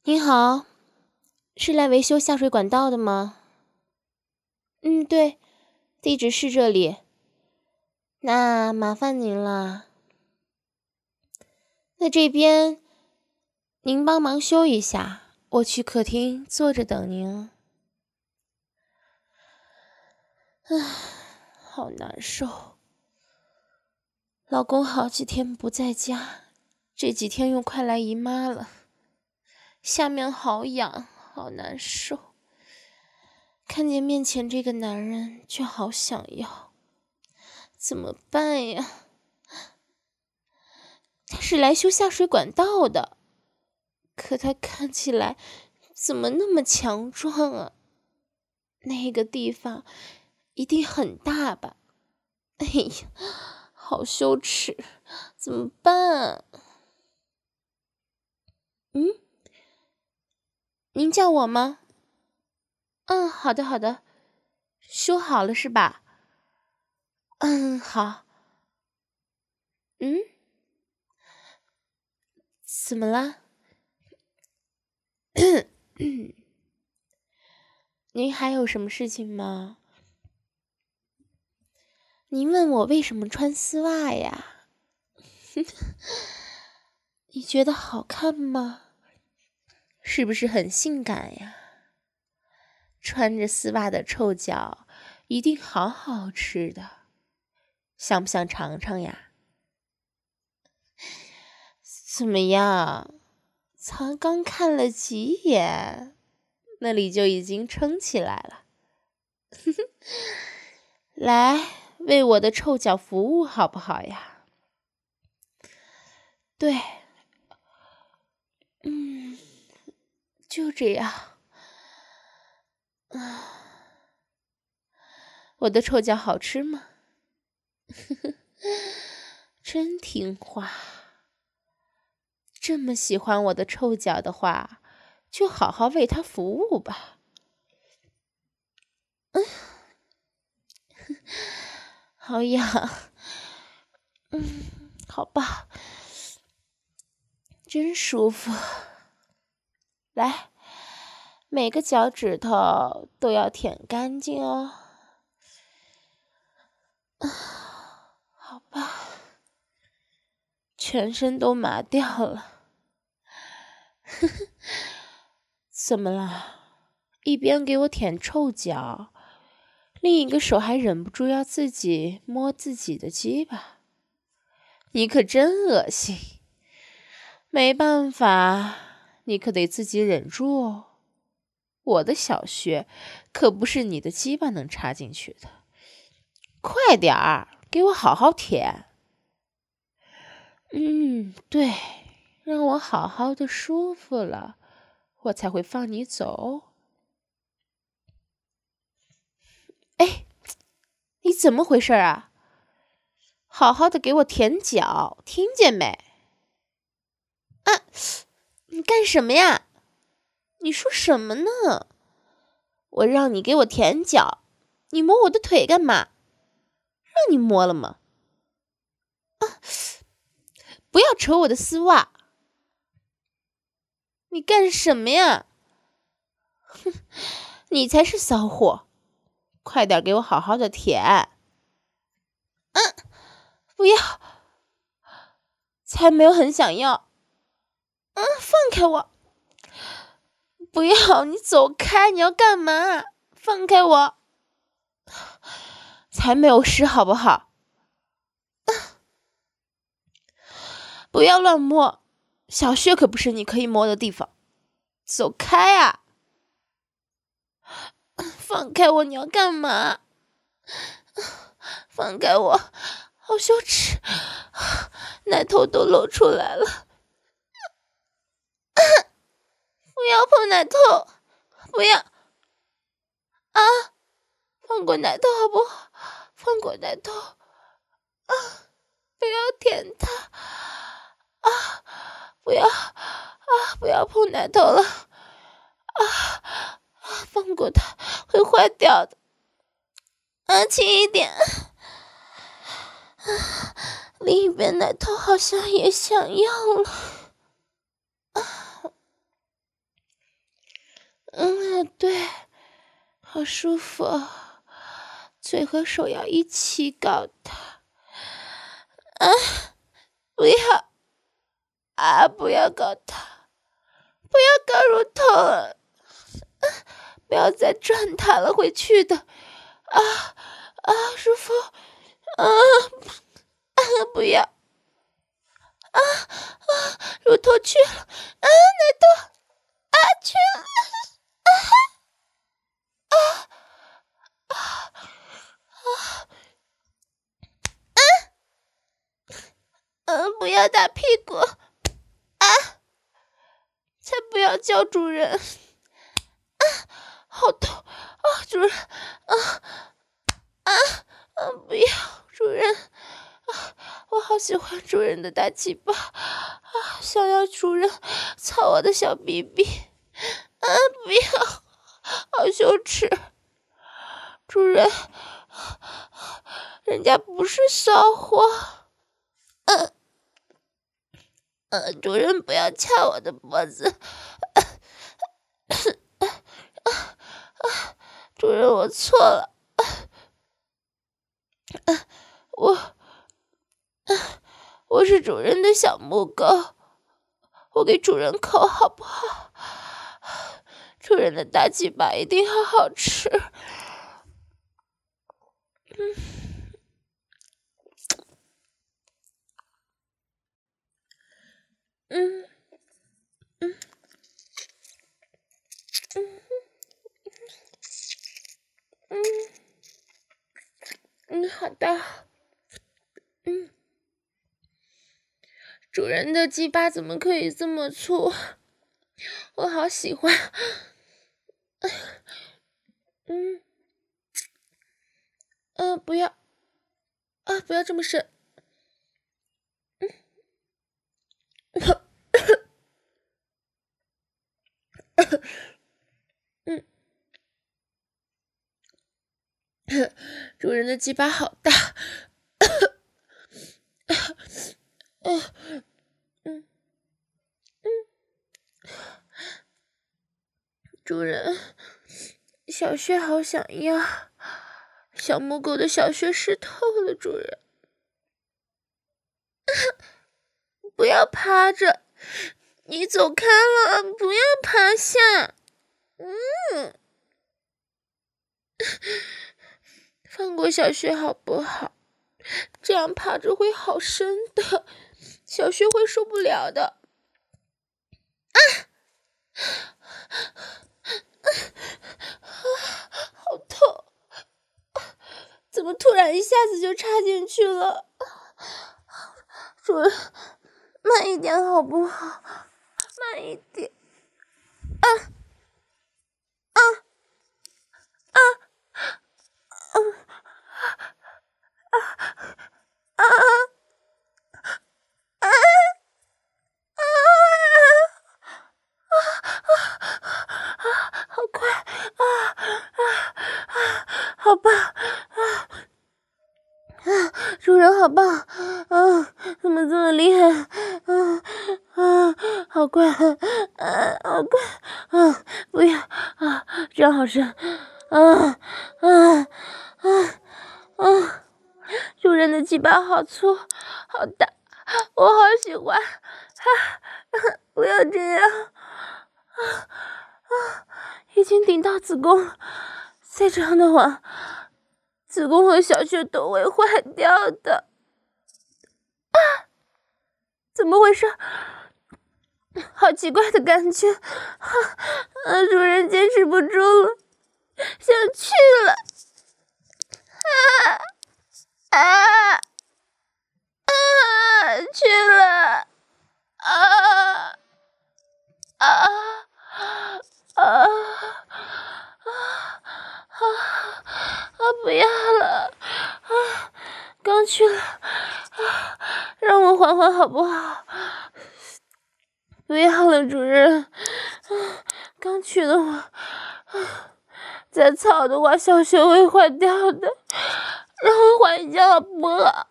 您好，是来维修下水管道的吗？对，地址是这里。那麻烦您了。那这边您帮忙修一下，我去客厅坐着等您。唉，好难受。老公好几天不在家，这几天又快来姨妈了，下面好痒，好难受。看见面前这个男人，却好想要，怎么办呀？他是来修下水管道的，可他看起来怎么那么强壮啊？那个地方一定很大吧？哎呀，好羞耻，怎么办？您叫我吗？好的好的，修好了是吧？好。怎么啦？您还有什么事情吗？您问我为什么穿丝袜呀？你觉得好看吗？是不是很性感呀？穿着丝袜的臭脚一定好好吃的，想不想尝尝呀？怎么样？才刚看了几眼，那里就已经撑起来了。来，为我的臭脚服务好不好呀？对，就这样。我的臭脚好吃吗？真听话。这么喜欢我的臭脚的话，就好好为它服务吧。好痒。好吧，真舒服。来，每个脚趾头都要舔干净哦。好吧，全身都麻掉了。怎么了？一边给我舔臭脚，另一个手还忍不住要自己摸自己的鸡巴。你可真恶心。没办法，你可得自己忍住哦。我的小穴可不是你的鸡巴能插进去的。快点儿，给我好好舔。对，让我好好的舒服了，我才会放你走。哎，你怎么回事啊？好好的给我舔脚，听见没？你干什么呀？你说什么呢？我让你给我舔脚，你摸我的腿干嘛？让你摸了吗？不要扯我的丝袜！你干什么呀？哼，你才是骚货！快点给我好好的舔！不要！才没有很想要！放开我！不要！你走开！你要干嘛？放开我！才没有事好不好？不要乱摸，小穴可不是你可以摸的地方。走开啊！放开我！你要干嘛？放开我！好羞耻，奶头都露出来了。不要碰奶头！不要！放过奶头好不好？放过奶头！不要舔它！不要！不要碰奶头了！放过它，会坏掉的。轻一点。另一边奶头好像也想要了。 对，好舒服，嘴和手要一起搞它。不要不要搞它，不要搞乳头了，不要再转它了，会去的。舒服，不要，乳头去了，奶头去了，不要打屁股，才不要叫主人，好痛主人，不要主人，我好喜欢主人的大鸡巴，想要主人操我的小逼逼，不要，好羞耻，主人，人家不是骚货，主人不要掐我的脖子，主人我错了，我是主人的小母狗，我给主人口好不好？主人的大鸡巴一定好好吃。好的。主人的鸡巴怎么可以这么粗？我好喜欢。不要，不要这么深。主人的鸡巴好大。主人，小穴好想要，小母狗的小穴湿透了，主人。不要趴着，你走开了，不要趴下。放过小穴好不好？这样趴着会好深的，小穴会受不了的。好痛！怎么突然一下子就插进去了？主人，慢一点好不好？慢一点。好快好棒主人好棒怎么这么厉害好快好快不要这样好深主人的鸡巴好粗好大，我好喜欢不要这样已经顶到子宫了，再这样的话，子宫和小穴都会坏掉的。怎么回事？好奇怪的感觉，主人坚持不住了，想去了。去了。不要了刚去了让我缓缓好不好？不要了主人刚去的话再操的话小穴会坏掉的，让我缓一下好不好？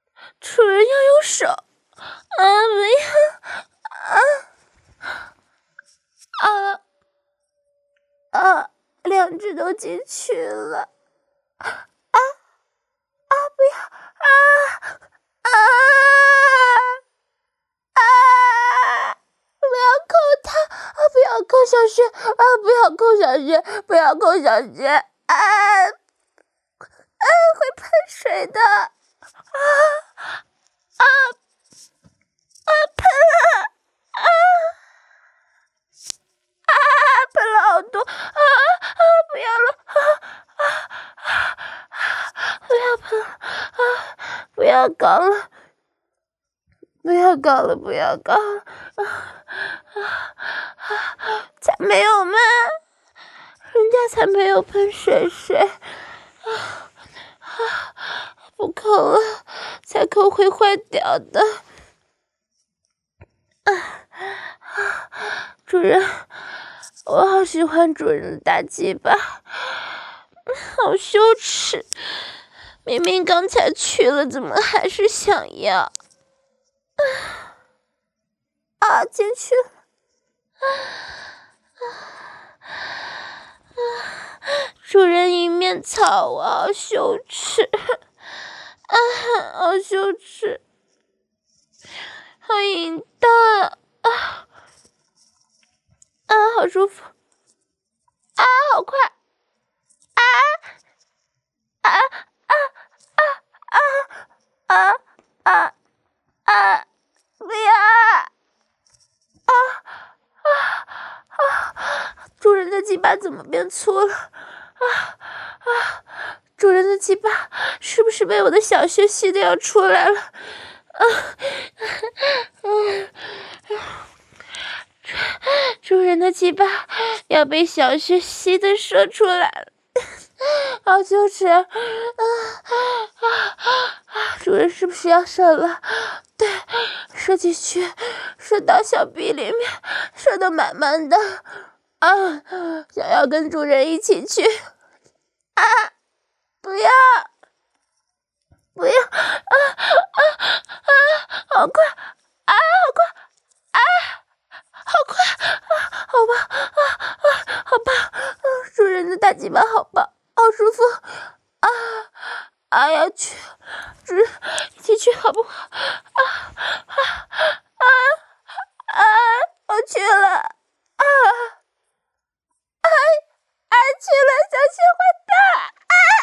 主人要用手不要 2指都进去了。不要！不要扣他！不要扣小穴！不要扣小穴！不要扣小穴！会喷水的！喷了！喷了好多！不要了！不要喷了！不要搞了！不要搞了！不要搞了！才没有嘛！人家才没有喷水！不扣了，才扣会坏掉的。主人，我好喜欢主人的大鸡巴，好羞耻！明明刚才去了，怎么还是想要？进去了！主人一面草，我好羞耻！好羞耻！好淫荡！好舒服！好快！不要！主人的鸡巴怎么变粗了？主人的鸡巴是不是被我的小穴吸的要出来了？主人的鸡巴要被小穴吸的射出来了，好羞耻！主人是不是要射了？对，射进去，射到小臂里面，射得满满的。想要跟主人一起去。不要！不要！好快！好快！好快！好棒！好棒！主人的大鸡巴好棒，好舒服！要去，主人一起去好不好？我去了！去了，小雪坏蛋！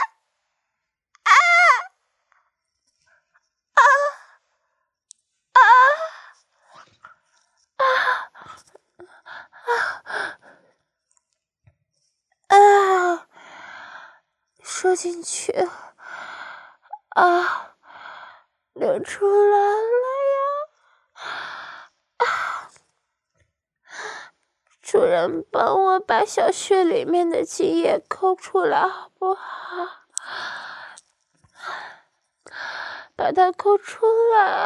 射进去流出来了呀！主人帮我把小穴里面的精液抠出来好不好？把它抠出来。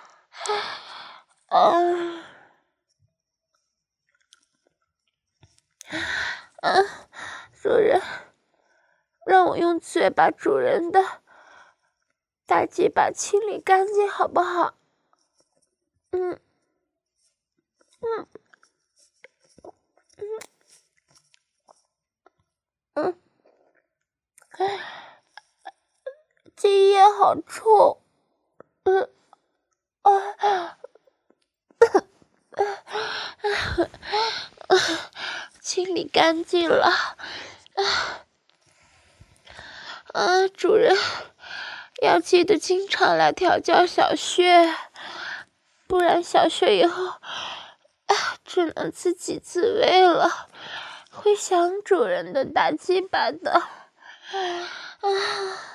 主人，让我用嘴把主人的大鸡巴清理干净好不好？精液好臭。清理干净了。主人要记得经常来调教小穴，不然小穴以后只能自给自喂了，会想主人的大鸡巴的。